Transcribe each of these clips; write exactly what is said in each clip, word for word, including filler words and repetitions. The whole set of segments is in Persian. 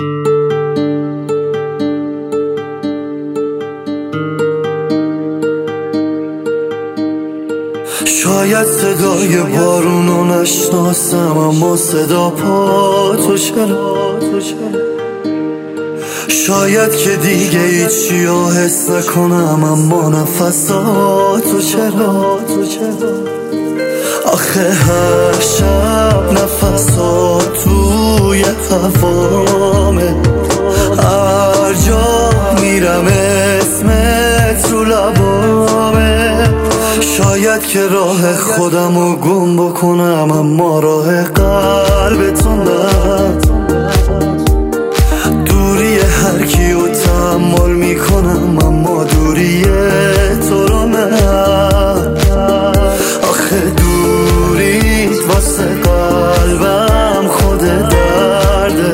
شاید صدای بارونو نشناسم، اما صدا پا تو چرا؟ شاید که دیگه هیچی رو حس نکنم، اما نفساتو چرا؟ آخه هر شب نفسات توی هوامه، هر جا میرم اسمت رو لبامه. شاید که راه خودمو گم بکنم، اما راه قلبتون نه. دوری هر کیو تحمل میکنم، اما دوری تو رو نه. آخه دوریت واسه قلبم خود درده،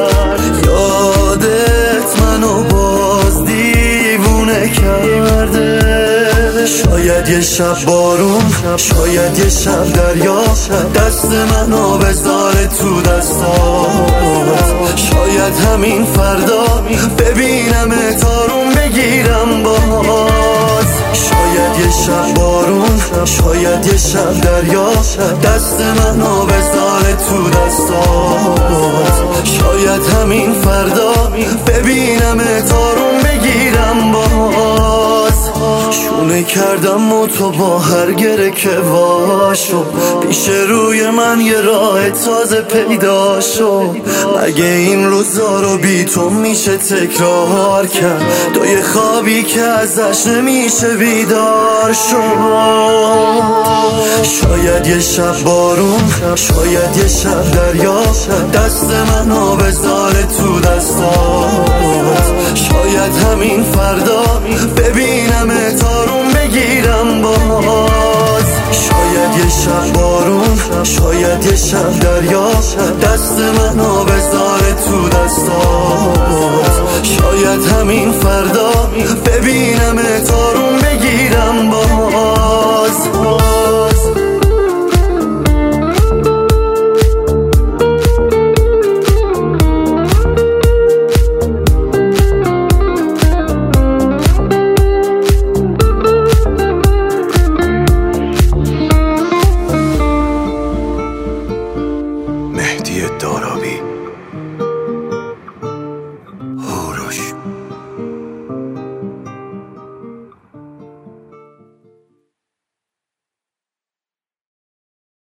یادت منو باز دیوونه کرده. شاید یه شب بارون، شاید یه شب دریا، دست منو بذاره تو دستات. شاید همین فردا ببینم تارون بگیرم باز. شاید یه شب بارون، شاید یه شب دریا، دست منو بذاره تو دستات. شاید همین فردا ببینم تارون بگیرم باز. شونه کردم و تو با هر گره که واشو، پیش روی من یه راه تازه پیدا شو. مگه این روزا رو بی تو میشه تکرار کرد؟ تو یه خوابی که ازش نمیشه بیدار شو. شاید یه شب بارون، شاید یه شب دریا، دست منو بذاره تو دستات. شاید همین فردا ببینم تارون بگیرم باز. شاید یه شب بارون، شاید یه شب دریا، دست منو بذاره تو دستات. شاید همین فردا ببینم تارون بگیرم باز. مهدی دارابی.